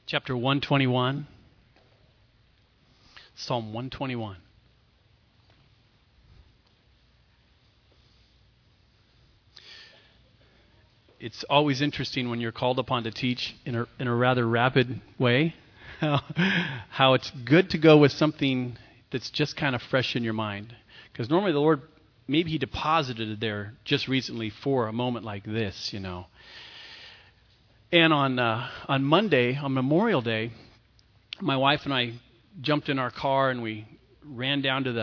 chapter 121, Psalm 121. It's always interesting when you're called upon to teach in a rather rapid way, how it's good to go with something that's just kind of fresh in your mind. Because normally the Lord, maybe He deposited it there just recently for a moment like this, you know. And on Monday, on Memorial Day, my wife and I jumped in our car and we ran down to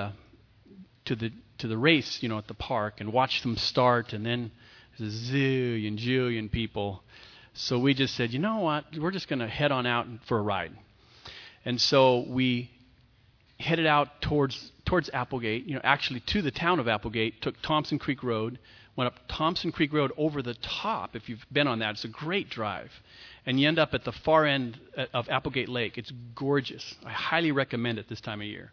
the race, you know, at the park and watched them start. And then there's a zillion people. So we just said, you know what, we're just going to head on out for a ride. And so we headed out towards Applegate, you know, actually to the town of Applegate, took Thompson Creek Road, went up Thompson Creek Road over the top. If you've been on that, it's a great drive. And you end up at the far end of Applegate Lake. It's gorgeous. I highly recommend it this time of year.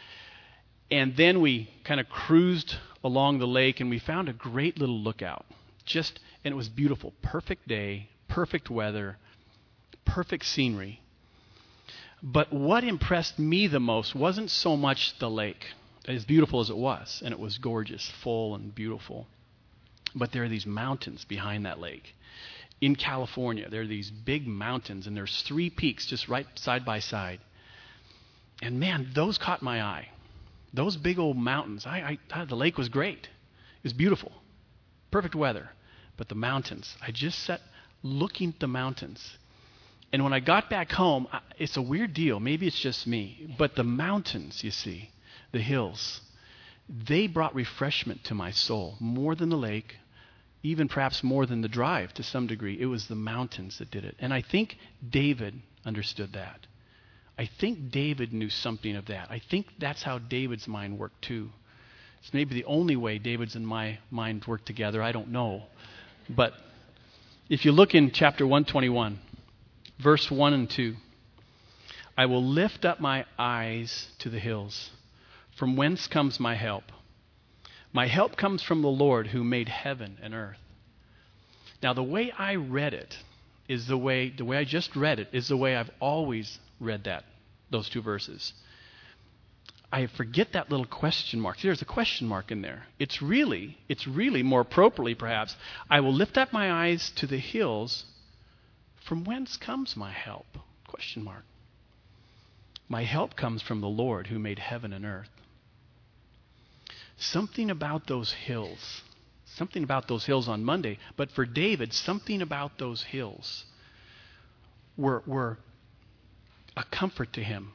And then we kind of cruised along the lake, and we found a great little lookout. And it was beautiful. Perfect day, perfect weather, perfect scenery. But what impressed me the most wasn't so much the lake, as beautiful as it was, and it was gorgeous, full and beautiful. But there are these mountains behind that lake. In California, there are these big mountains, and there's 3 peaks just right side by side. And man, those caught my eye. Those big old mountains. The lake was great. It was beautiful. Perfect weather. But the mountains, I just sat looking at the mountains. And when I got back home, it's a weird deal. Maybe it's just me. But the mountains, you see, the hills, they brought refreshment to my soul more than the lake, even perhaps more than the drive to some degree. It was the mountains that did it. And I think David understood that. I think David knew something of that. I think that's how David's mind worked too. It's maybe the only way David's and my mind work together. I don't know. But if you look in chapter 121, verse 1 and 2, I will lift up my eyes to the hills. From whence comes my help? My help comes from the Lord who made heaven and earth. Now, the way I read it is the way I just read it is the way I've always read those 2 verses. I forget that little question mark. There's a question mark in there. It's really more appropriately perhaps, I will lift up my eyes to the hills. From whence comes my help? Question mark. My help comes from the Lord who made heaven and earth. Something about those hills on Monday, but for David, something about those hills were a comfort to him.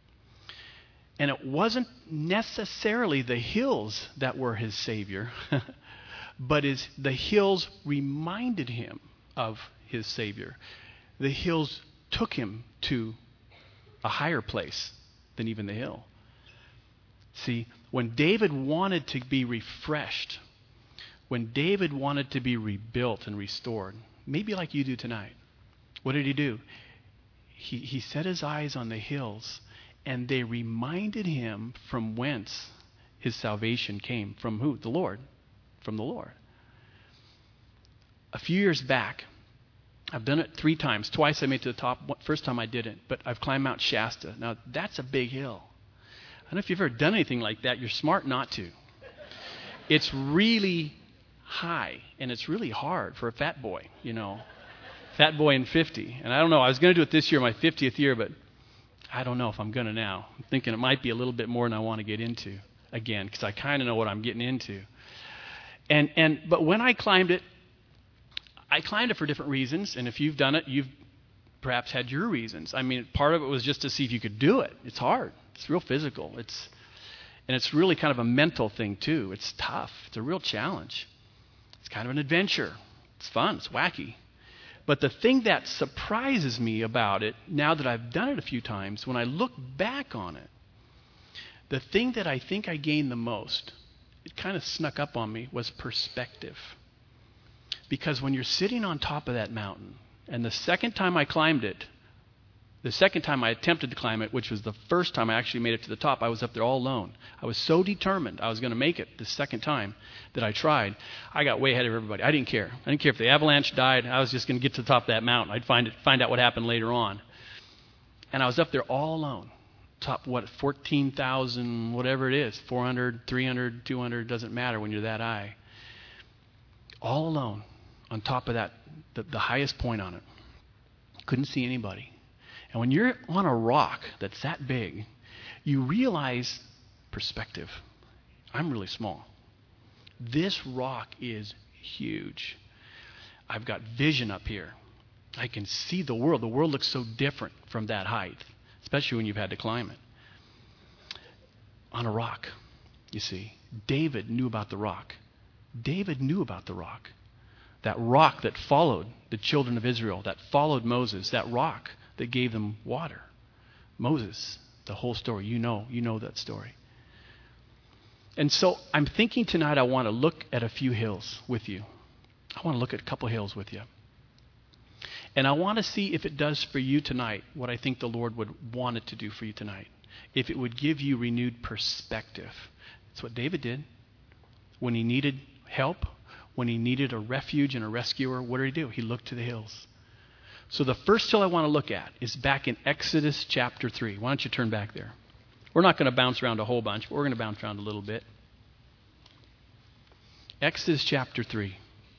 And it wasn't necessarily the hills that were his Savior, but the hills reminded him of his Savior. The hills took him to a higher place than even the hill. See, when David wanted to be refreshed, when David wanted to be rebuilt and restored, maybe like you do tonight, what did he do? He set his eyes on the hills, and they reminded him from whence his salvation came. From who? The Lord. From the Lord. A few years back, I've done it 3 times. Twice I made it to the top. First time I didn't, but I've climbed Mount Shasta. Now, that's a big hill. I don't know if you've ever done anything like that. You're smart not to. It's really high, and it's really hard for a fat boy, you know. Fat boy in 50. And I don't know. I was going to do it this year, my 50th year, but I don't know if I'm going to now. I'm thinking it might be a little bit more than I want to get into again, because I kind of know what I'm getting into. But when I climbed it for different reasons, and if you've done it, you've perhaps had your reasons. I mean, part of it was just to see if you could do it. It's hard. It's real physical. It's really kind of a mental thing too. It's tough. It's a real challenge. It's kind of an adventure. It's fun. It's wacky. But the thing that surprises me about it, now that I've done it a few times, when I look back on it, the thing that I think I gained the most, it kind of snuck up on me, was perspective. Because when you're sitting on top of that mountain, and the second time I climbed it, the second time I attempted to climb it, which was the first time I actually made it to the top, I was up there all alone. I was so determined I was going to make it the second time that I tried. I got way ahead of everybody. I didn't care. I didn't care if the avalanche died. I was just going to get to the top of that mountain. I'd find out what happened later on. And I was up there all alone. Top, 14,000, whatever it is, 400, 300, 200, doesn't matter when you're that high. All alone on top of that, the highest point on it. Couldn't see anybody. And when you're on a rock that's that big, you realize perspective. I'm really small. This rock is huge. I've got vision up here. I can see the world. The world looks so different from that height, especially when you've had to climb it. On a rock, you see. David knew about the rock. David knew about the rock. That rock that followed the children of Israel, that followed Moses, that rock that gave them water. Moses, the whole story. You know that story. And so I'm thinking tonight I want to look at a few hills with you. I want to look at a couple hills with you. And I want to see if it does for you tonight what I think the Lord would want it to do for you tonight. If it would give you renewed perspective. That's what David did. When he needed help, when he needed a refuge and a rescuer, what did he do? He looked to the hills. So the first hill I want to look at is back in Exodus chapter 3. Why don't you turn back there? We're not going to bounce around a whole bunch, but we're going to bounce around a little bit. Exodus chapter 3.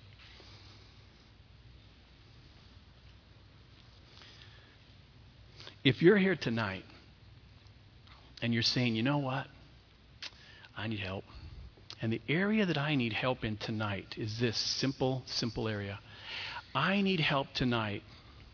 If you're here tonight and you're saying, you know what? I need help. And the area that I need help in tonight is this simple area. I need help tonight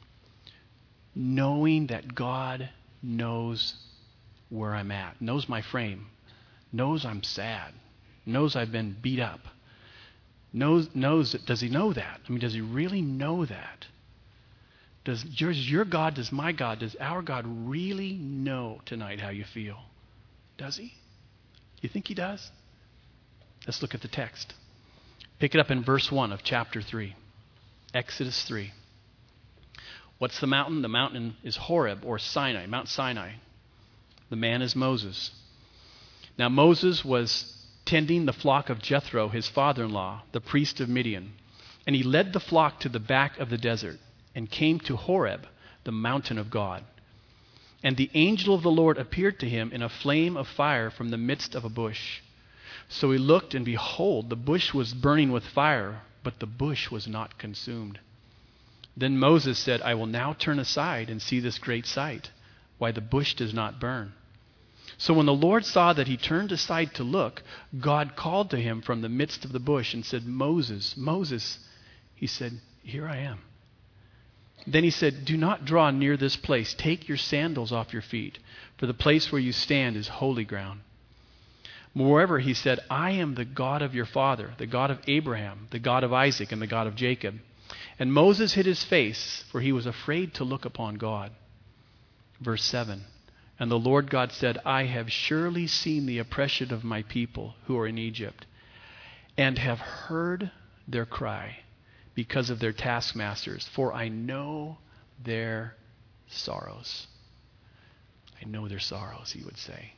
knowing that God knows where I'm at, knows my frame, knows I'm sad, knows I've been beat up, knows that. Does he know that? I mean, does he really know that? Does your God, does my God, does our God really know tonight how you feel? Does he? You think he does? Let's look at the text. Pick it up in verse 1 of chapter 3. Exodus 3. What's the mountain? The mountain is Horeb or Sinai, Mount Sinai. The man is Moses. Now Moses was tending the flock of Jethro, his father-in-law, the priest of Midian. And he led the flock to the back of the desert and came to Horeb, the mountain of God. And the angel of the Lord appeared to him in a flame of fire from the midst of a bush. So he looked, and behold, the bush was burning with fire, but the bush was not consumed. Then Moses said, I will now turn aside and see this great sight, why the bush does not burn. So when the Lord saw that he turned aside to look, God called to him from the midst of the bush and said, Moses, Moses. He said, here I am. Then he said, do not draw near this place. Take your sandals off your feet, for the place where you stand is holy ground. Moreover, he said, I am the God of your father, the God of Abraham, the God of Isaac, and the God of Jacob. And Moses hid his face, for he was afraid to look upon God. Verse 7, and the Lord God said, I have surely seen the oppression of my people who are in Egypt, and have heard their cry because of their taskmasters, for I know their sorrows. I know their sorrows, he would say.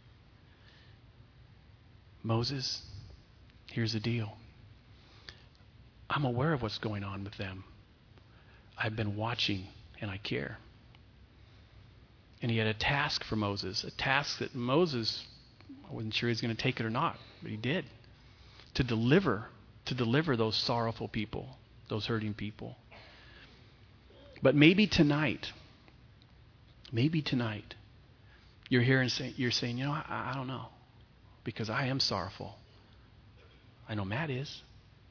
Moses, here's the deal. I'm aware of what's going on with them. I've been watching and I care. And he had a task for Moses, a task that Moses, I wasn't sure he was going to take it or not, but he did. To deliver those sorrowful people, those hurting people. But maybe tonight, you're here and you're saying, you know, I don't know, because I am sorrowful. I know Matt is.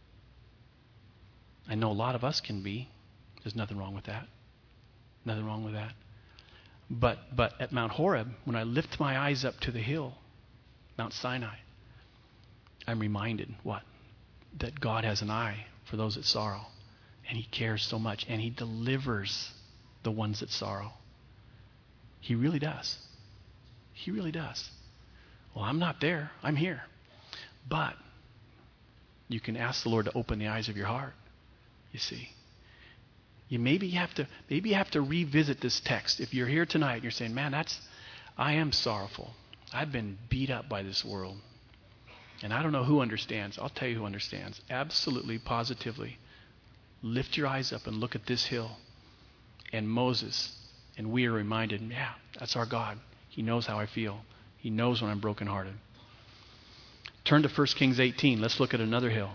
I know a lot of us can be. There's nothing wrong with that. Nothing wrong with that. But at Mount Horeb, when I lift my eyes up to the hill, Mount Sinai, I'm reminded, what? That God has an eye for those that sorrow. And he cares so much. And he delivers the ones that sorrow. He really does. He really does. Well, I'm not there. I'm here. But you can ask the Lord to open the eyes of your heart. You see. Maybe you have to revisit this text. If you're here tonight and you're saying, man, I am sorrowful. I've been beat up by this world. And I don't know who understands. I'll tell you who understands. Absolutely, positively. Lift your eyes up and look at this hill. And Moses And we are reminded, yeah, that's our God. He knows how I feel. He knows when I'm brokenhearted. Turn to 1 Kings 18. Let's look at another hill.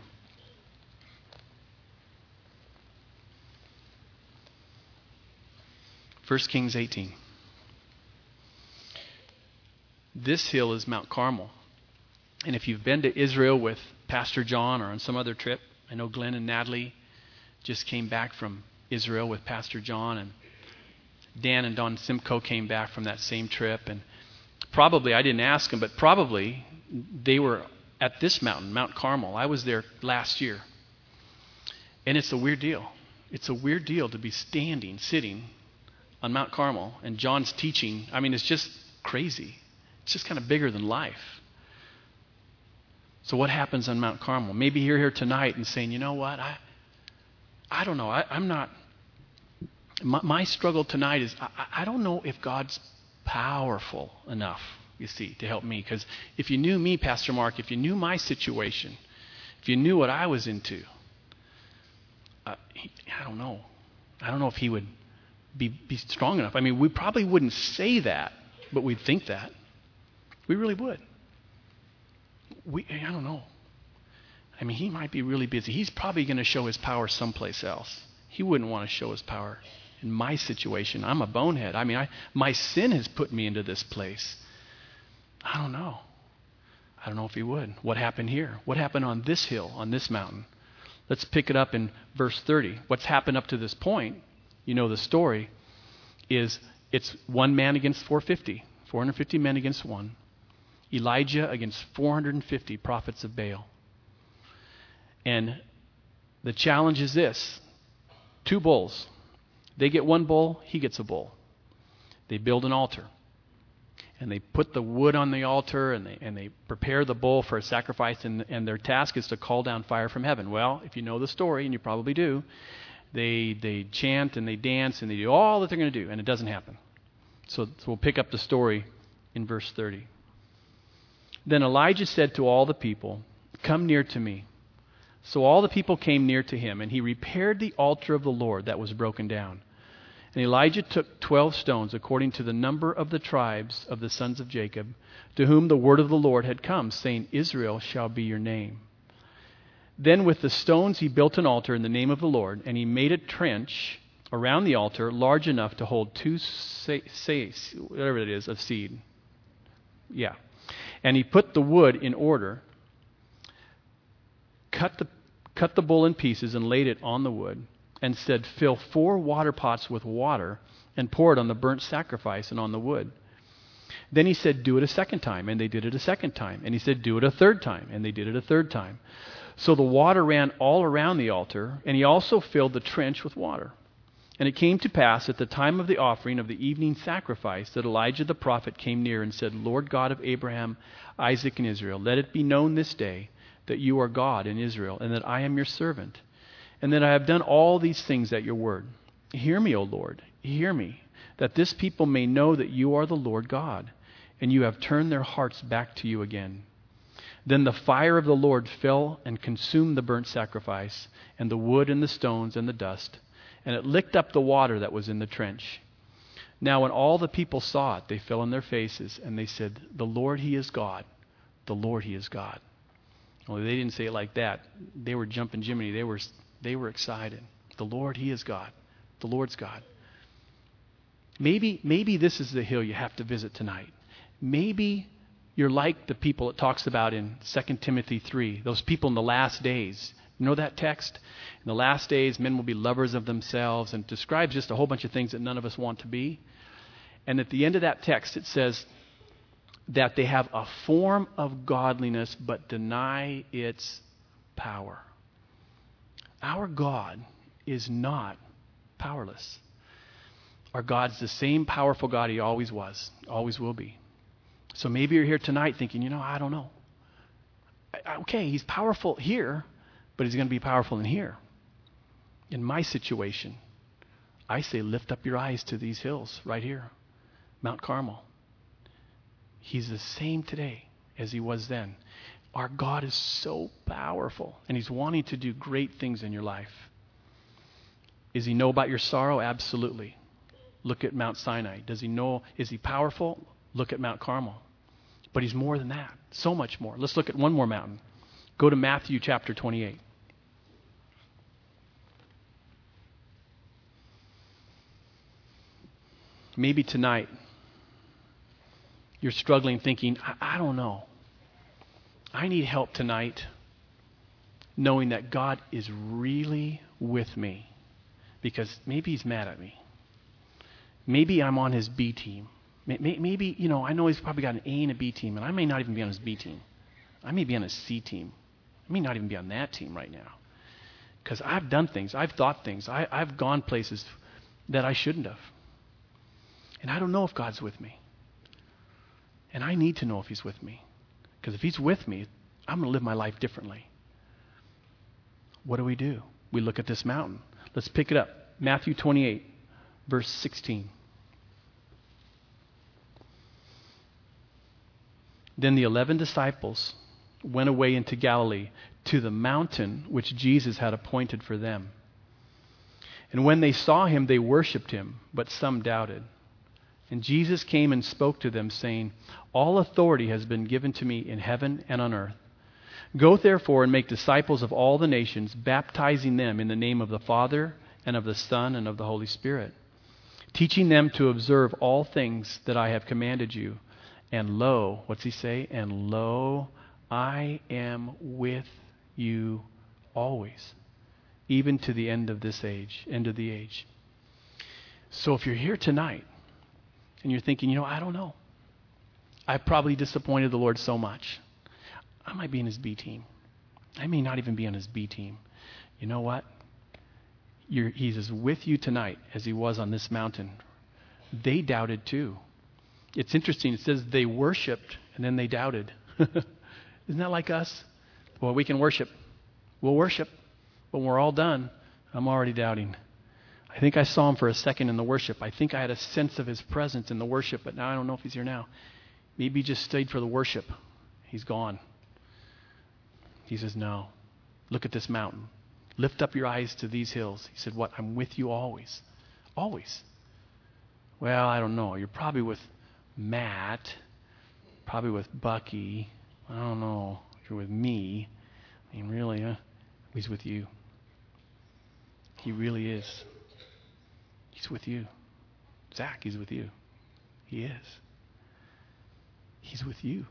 1 Kings 18. This hill is Mount Carmel. And if you've been to Israel with Pastor John or on some other trip, I know Glenn and Natalie just came back from Israel with Pastor John, and Dan and Don Simcoe came back from that same trip. And probably, I didn't ask them, but probably they were at this mountain, Mount Carmel. I was there last year. And it's a weird deal. It's a weird deal to be sitting on Mount Carmel, and John's teaching. I mean, it's just crazy. It's just kind of bigger than life. So what happens on Mount Carmel? Maybe you're here tonight and saying, you know what, I don't know. I'm not, my struggle tonight is I don't know if God's powerful enough, you see, to help me. Because if you knew me, Pastor Mark, if you knew my situation, if you knew what I was into, I don't know. I don't know if he would be strong enough. I mean, we probably wouldn't say that, but we'd think that. We really would. I don't know. I mean, he might be really busy. He's probably going to show his power someplace else. He wouldn't want to show his power in my situation. I'm a bonehead. I mean, my sin has put me into this place. I don't know. I don't know if he would. What happened here? What happened on this hill, on this mountain? Let's pick it up in verse 30. What's happened up to this point, you know the story, is it's one man against 450 men against one. Elijah against 450 prophets of Baal. And the challenge is this: 2 bulls. They get 1 bull, he gets a bull. They build an altar. And they put the wood on the altar, and they prepare the bull for a sacrifice, and their task is to call down fire from heaven. Well, if you know the story, and you probably do, they chant and they dance and they do all that they're going to do, and it doesn't happen. So we'll pick up the story in verse 30. Then Elijah said to all the people, "Come near to me." So all the people came near to him, and he repaired the altar of the Lord that was broken down. And Elijah took 12 stones, according to the number of the tribes of the sons of Jacob, to whom the word of the Lord had come, saying, "Israel shall be your name." Then with the stones he built an altar in the name of the Lord, and he made a trench around the altar large enough to hold 2 whatever it is, of seed. Yeah. And he put the wood in order, cut the bull in pieces and laid it on the wood, and said, "Fill 4 water pots with water and pour it on the burnt sacrifice and on the wood." Then he said, "Do it a second time," and they did it a second time. And he said, "Do it a third time," and they did it a third time. So the water ran all around the altar, and he also filled the trench with water. And it came to pass at the time of the offering of the evening sacrifice that Elijah the prophet came near and said, "Lord God of Abraham, Isaac, and Israel, let it be known this day that you are God in Israel, and that I am your servant, and that I have done all these things at your word. Hear me, O Lord, hear me, that this people may know that you are the Lord God, and you have turned their hearts back to you again." Then the fire of the Lord fell and consumed the burnt sacrifice, and the wood and the stones and the dust, and it licked up the water that was in the trench. Now when all the people saw it, they fell on their faces, and they said, "The Lord, he is God. The Lord, he is God." Only they didn't say it like that. They were jumping Jiminy. They were excited. The Lord, he is God. The Lord's God. Maybe this is the hill you have to visit tonight. Maybe you're like the people it talks about in 2 Timothy 3, those people in the last days. You know that text? In the last days, men will be lovers of themselves, and describes just a whole bunch of things that none of us want to be. And at the end of that text, it says that they have a form of godliness but deny its power. Our God is not powerless. Our God's the same powerful God he always was, always will be. So maybe you're here tonight thinking, I don't know. Okay, he's powerful here, but he's going to be powerful in here. In my situation, I say lift up your eyes to these hills right here, Mount Carmel. He's the same today as he was then. Our God is so powerful, and he's wanting to do great things in your life. Does he know about your sorrow? Absolutely. Look at Mount Sinai. Does he know? Is he powerful? Look at Mount Carmel. But he's more than that. So much more. Let's look at one more mountain. Go to Matthew chapter 28. Maybe tonight you're struggling thinking, I don't know. I need help tonight knowing that God is really with me because maybe he's mad at me. Maybe I'm on his B team. Maybe, I know he's probably got an A and a B team, and I may not even be on his B team. I may be on his C team. I may not even be on that team right now. Because I've done things. I've thought things. I've gone places that I shouldn't have. And I don't know if God's with me. And I need to know if he's with me. Because if he's with me, I'm going to live my life differently. What do? We look at this mountain. Let's pick it up. Matthew 28, verse 16. Then the 11 disciples went away into Galilee to the mountain which Jesus had appointed for them. And when they saw him, they worshipped him, but some doubted. And Jesus came and spoke to them, saying, All authority has been given to me in heaven and on earth. Go therefore and make disciples of all the nations, baptizing them in the name of the Father and of the Son and of the Holy Spirit, teaching them to observe all things that I have commanded you. And lo, what's he say? And lo, I am with you always, even to the end of this age, end of the age. So if you're here tonight and you're thinking, I don't know. I probably disappointed the Lord so much. I might be in his B team. I may not even be on his B team. You know what? He's as with you tonight as he was on this mountain. They doubted too. It's interesting. It says they worshiped and then they doubted. Isn't that like us? Well, we can worship. We'll worship. But when we're all done, I'm already doubting. I think I saw him for a second in the worship. I think I had a sense of his presence in the worship, but now I don't know if he's here now. Maybe he just stayed for the worship. He's gone. He says, no. Look at this mountain. Lift up your eyes to these hills. He said, what? I'm with you always. Always. Well, I don't know. You're probably with Matt, probably with Bucky. I don't know. You're with me. I mean, really, he's with you. He really is. He's with you. Zach, he's with you. He is. He's with you.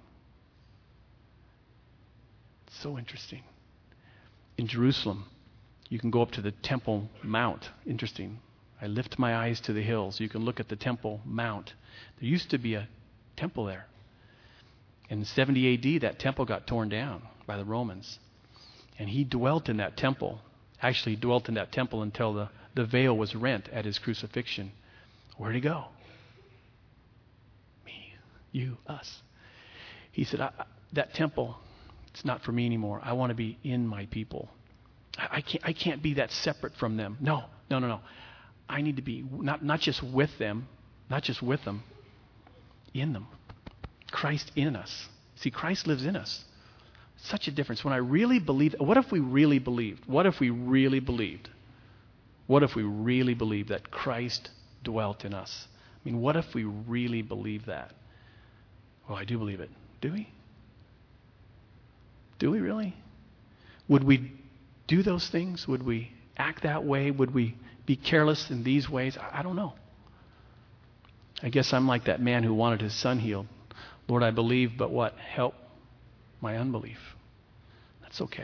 It's so interesting. In Jerusalem, you can go up to the Temple Mount. Interesting. I lift my eyes to the hills. You can look at the Temple Mount. There used to be a temple there. In 70 AD, that temple got torn down by the Romans. And he dwelt in that temple. Actually, he dwelt in that temple until the veil was rent at his crucifixion. Where'd he go? Me, you, us. He said, that temple, it's not for me anymore. I want to be in my people. I can't be that separate from them. No. I need to be not just with them, in them. Christ in us. See, Christ lives in us. Such a difference. When I really believe, what if we really believed? What if we really believed that Christ dwelt in us? I mean, what if we really believe that? Well, I do believe it. Do we? Do we really? Would we do those things? Would we act that way? Would we be careless in these ways? I don't know. I guess I'm like that man who wanted his son healed. Lord, I believe, but what? Help my unbelief. That's okay.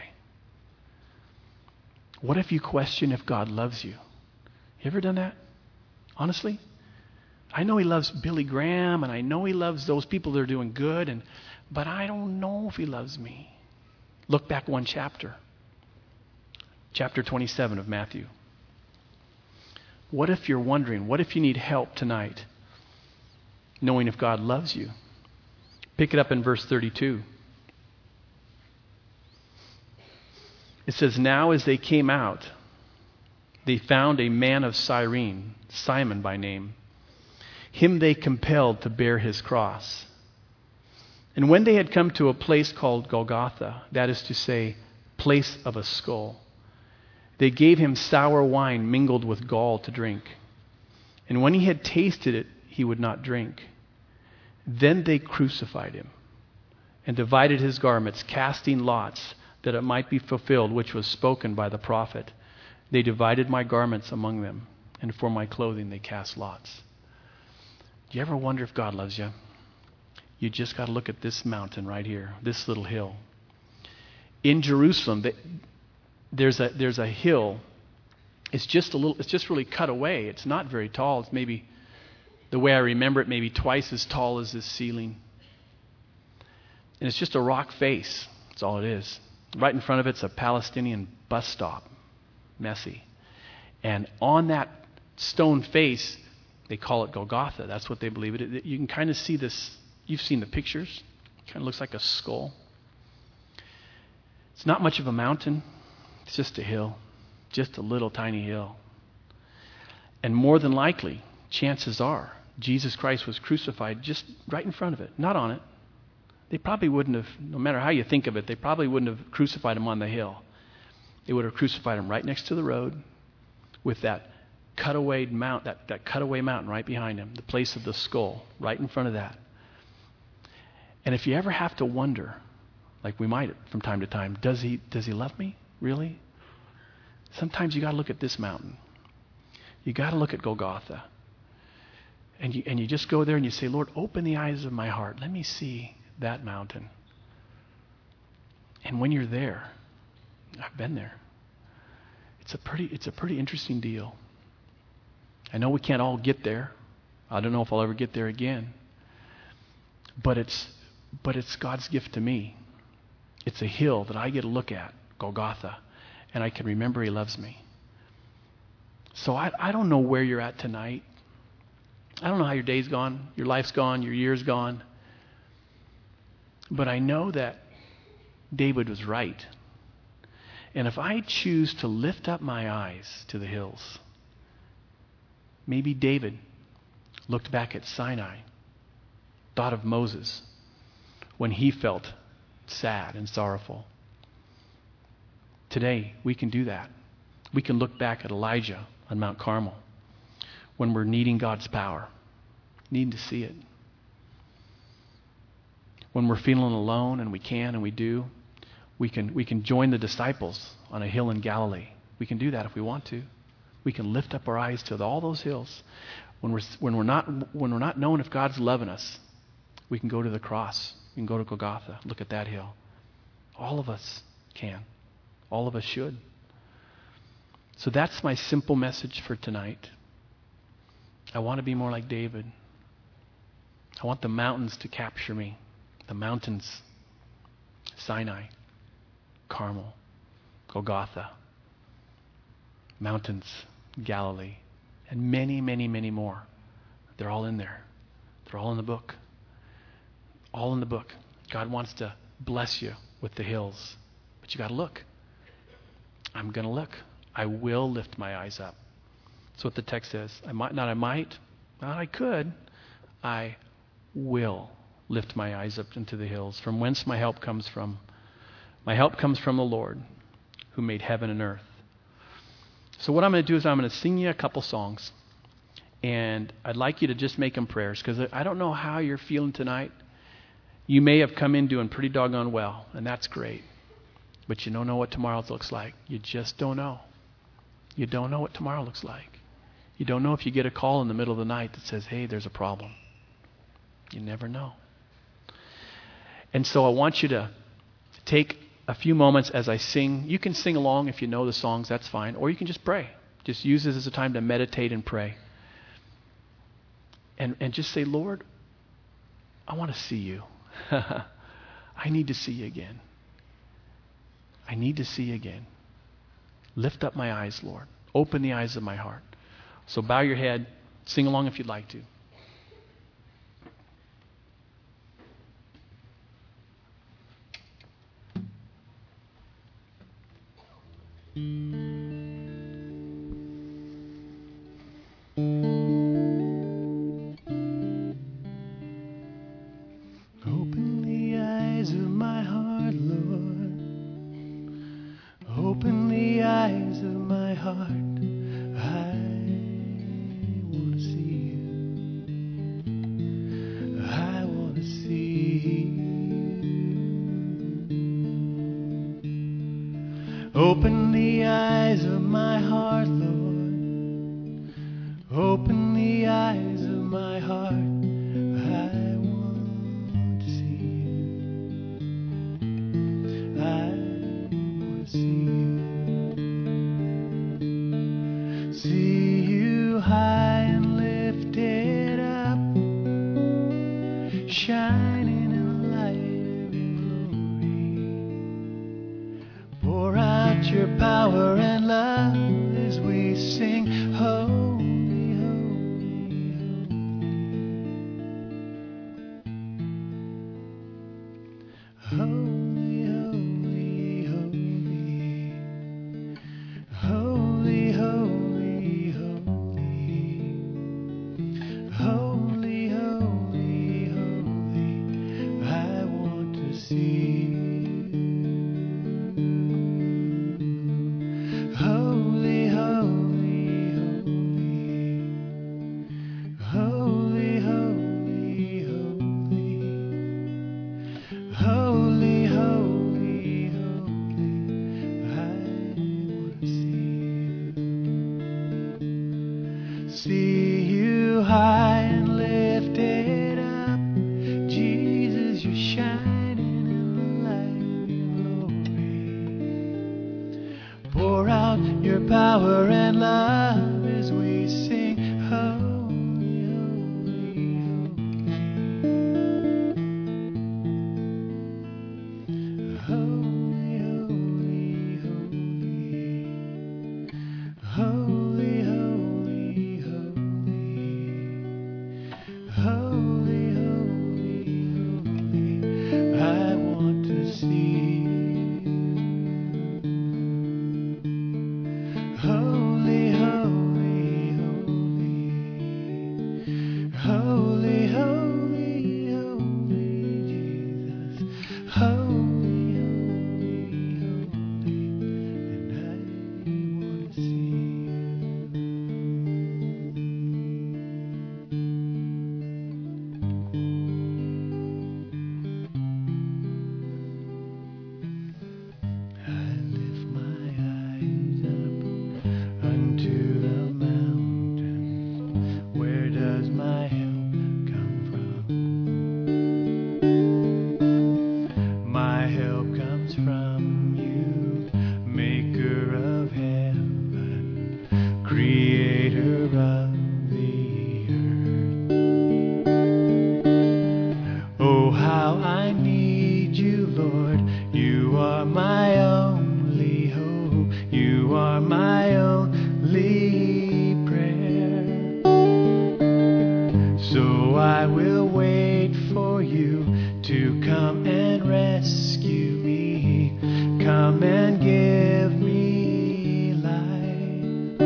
What if you question if God loves you? You ever done that? Honestly? I know he loves Billy Graham, and I know he loves those people that are doing good, but I don't know if he loves me. Look back one chapter. Chapter 27 of Matthew. What if you're wondering, what if you need help tonight knowing if God loves you? Pick it up in verse 32. It says, now as they came out, they found a man of Cyrene, Simon by name. Him they compelled to bear his cross. And when they had come to a place called Golgotha, that is to say, place of a skull, they gave him sour wine mingled with gall to drink. And when he had tasted it, he would not drink. Then they crucified him and divided his garments, casting lots, that it might be fulfilled, which was spoken by the prophet. They divided my garments among them, and for my clothing they cast lots. Do you ever wonder if God loves you? You just got to look at this mountain right here, this little hill. In Jerusalem, there's a hill. It's just really cut away. It's not very tall. It's maybe, the way I remember it, maybe twice as tall as this ceiling. And it's just a rock face. That's all it is. Right in front of it's a Palestinian bus stop. Messy. And on that stone face, they call it Golgotha. That's what they believe it. You can kind of see this. You've seen the pictures. It kind of looks like a skull. It's not much of a mountain. It's just a hill. Just a little tiny hill. And more than likely, chances are, Jesus Christ was crucified just right in front of it, not on it. They probably wouldn't have, no matter how you think of it, they probably wouldn't have crucified him on the hill. They would have crucified him right next to the road with that cutaway that cutaway mountain right behind him, the place of the skull, right in front of that. And if you ever have to wonder, like we might from time to time, does he love me? Really? Sometimes you got to look at this mountain. You got to look at Golgotha. And you just go there and you say, Lord, open the eyes of my heart. Let me see that mountain. And when you're there, I've been there. It's a pretty interesting deal. I know we can't all get there. I don't know if I'll ever get there again. But it's God's gift to me. It's a hill that I get to look at, Golgotha, and I can remember he loves me. So I don't know where you're at tonight. I don't know how your day's gone, your life's gone, your year's gone. But I know that David was right. And if I choose to lift up my eyes to the hills, maybe David looked back at Sinai, thought of Moses when he felt sad and sorrowful. Today, we can do that. We can look back at Elijah on Mount Carmel when we're needing God's power, needing to see it. When we're feeling alone, and we can and we do, we can join the disciples on a hill in Galilee. We can do that if we want to. We can lift up our eyes to all those hills. When we're not knowing if God's loving us, we can go to the cross. We can go to Golgotha. Look at that hill. All of us can. All of us should. So that's my simple message for tonight. I want to be more like David. I want the mountains to capture me. The mountains, Sinai, Carmel, Golgotha, mountains, Galilee, and many, many, many more. They're all in there. They're all in the book. All in the book. God wants to bless you with the hills, but you got to look. I'm going to look. I will lift my eyes up. That's what the text says. I could. I will lift my eyes up into the hills, from whence my help comes from. My help comes from the Lord, who made heaven and earth. So what I'm going to do is I'm going to sing you a couple songs, and I'd like you to just make them prayers, because I don't know how you're feeling tonight. You may have come in doing pretty doggone well, and that's great. But you don't know what tomorrow looks like. You just don't know. You don't know what tomorrow looks like. You don't know if you get a call in the middle of the night that says, hey, there's a problem. You never know. And so I want you to take a few moments as I sing. You can sing along if you know the songs, that's fine. Or you can just pray. Just use this as a time to meditate and pray. And just say, Lord, I want to see you. I need to see you again. I need to see you again. Lift up my eyes, Lord. Open the eyes of my heart. So bow your head. Sing along if you'd like to. Open the eyes of my heart, Lord. Open the eyes of my heart. I want to see Open the eyes of my heart. I want to see you. I want to see you. See you high and lifted up, shining in the light of your glory. Pour out your power and love as we sing, holy, holy, holy, holy, holy, holy, holy, holy, holy, holy. I want to see you. Holy, holy, holy, holy, holy, holy, holy, holy, holy. I want to see you high and lifted up. Jesus, you're shining in the light of your glory. Pour out your power and love as we sing, holy, holy, holy, holy, holy, holy, holy, holy, holy, holy. I want to see you. Holy, holy, holy, holy, holy, holy, Jesus. Holy, holy, holy, and I want to see I lift my eyes up unto the mountains. Where does my help come from? My help comes from you, maker of heaven, creator of the earth. Oh, how I need you, Lord. You are my only hope. You are my only prayer. So I will wait for you to come and rescue me. Come and give me life.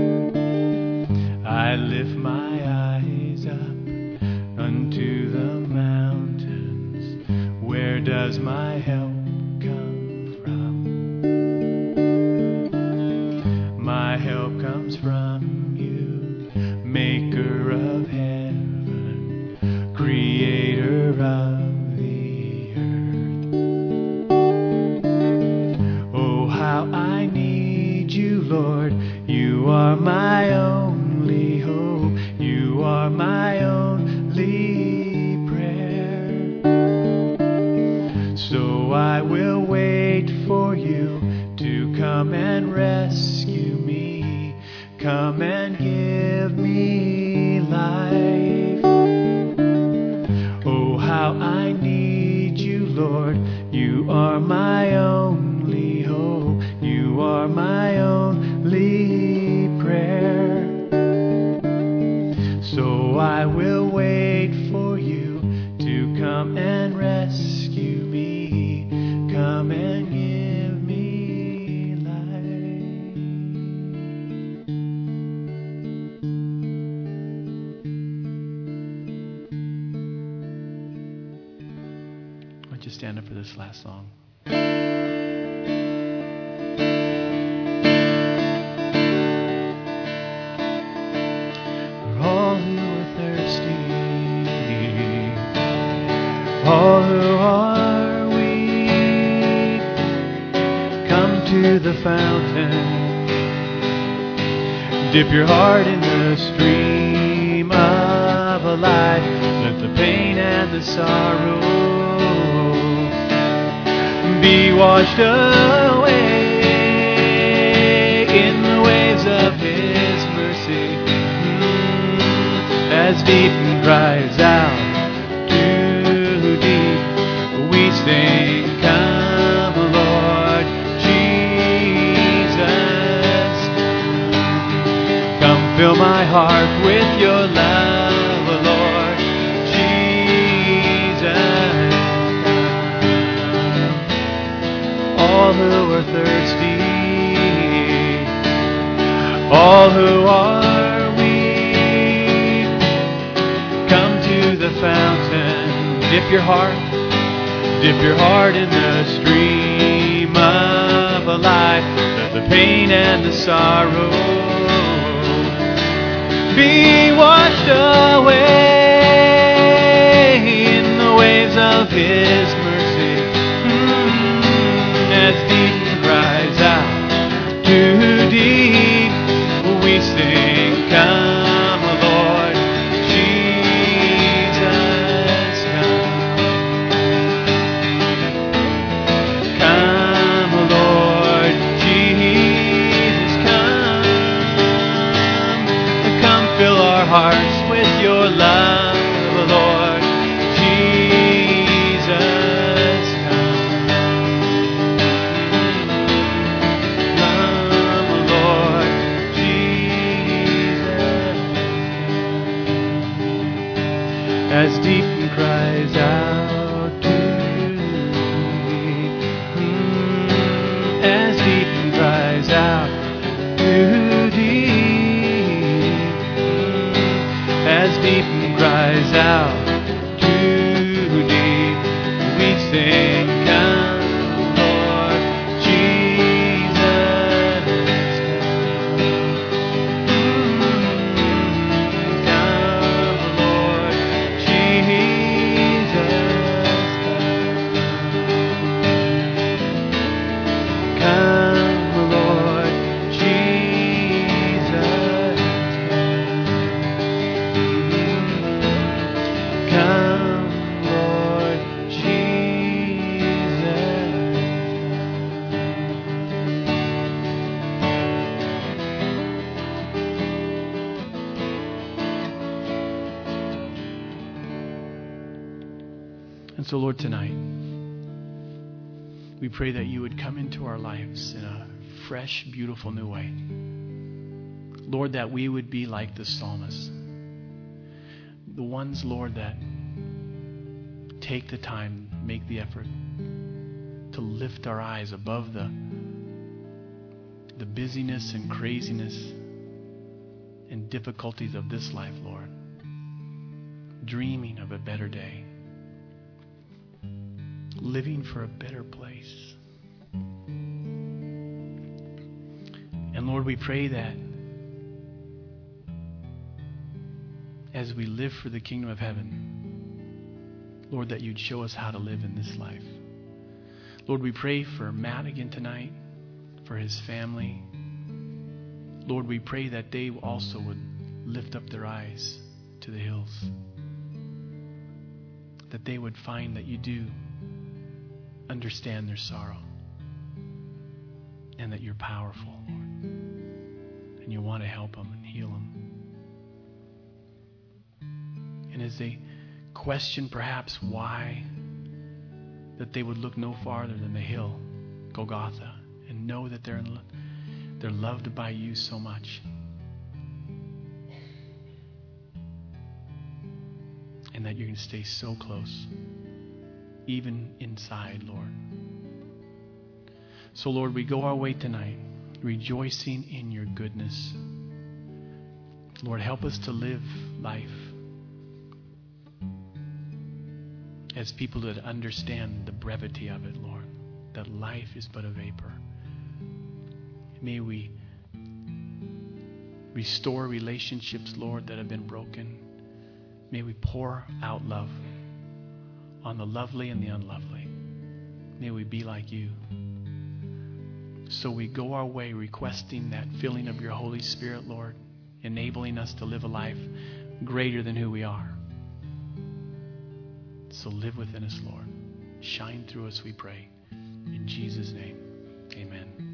I lift my eyes up unto the mountains. Where does my help come from? My help comes from you, maker of heaven, creator of the earth. Oh, how I need you, Lord. You are my only hope. You are my only prayer. So I will wait for you to come and rescue me. Come and give me life. Oh, how I need you, Lord. You are my only hope. You are my only prayer. So I will wait for you to come and rescue me. Come and give me life. Why don't you stand up for this last song? For all who are thirsty, all who are weak, come to the fountain. Dip your heart in the stream of a life. Let the pain and the sorrow be washed away in the waves of His mercy. As deep cries out to deep, we sing, come, Lord Jesus. Come fill my heart with your love, Lord Jesus. All who are thirsty, all who are weak, come to the fountain. Dip your heart in the stream of a life. Let the pain and the sorrow be washed away in the waves of His mercy. As deep cries out to deep, we sing, come, Lord Jesus, come, Lord Jesus, come fill our hearts with your love, Lord Jesus, come, Lord Jesus. As deep cries out to thee, as deep cries out to thee, as deep cries out to thee, we sing, come, Lord Jesus, come, Lord Jesus, come, Lord Jesus, come, Lord Jesus. And so, Lord, tonight, we pray that you would come into our lives in a fresh, beautiful new way. Lord, that we would be like the psalmist. The ones, Lord, that take the time, make the effort to lift our eyes above the busyness and craziness and difficulties of this life, Lord. Dreaming of a better day. Living for a better place. And Lord, we pray that as we live for the kingdom of heaven, Lord, that you'd show us how to live in this life. Lord, we pray for Matt again tonight, for his family. Lord, we pray that they also would lift up their eyes to the hills. That they would find that you do understand their sorrow. And that you're powerful, Lord. And you want to help them and heal them. And as they question perhaps why, that they would look no farther than the hill, Golgotha, and know that they're loved by you so much. And that you can stay so close, even inside, Lord. So, Lord, we go our way tonight, rejoicing in your goodness. Lord, help us to live life as people that understand the brevity of it, Lord, that life is but a vapor. May we restore relationships, Lord, that have been broken. May we pour out love on the lovely and the unlovely. May we be like you. So we go our way requesting that filling of your Holy Spirit, Lord, enabling us to live a life greater than who we are. So live within us, Lord. Shine through us, we pray. In Jesus' name, amen.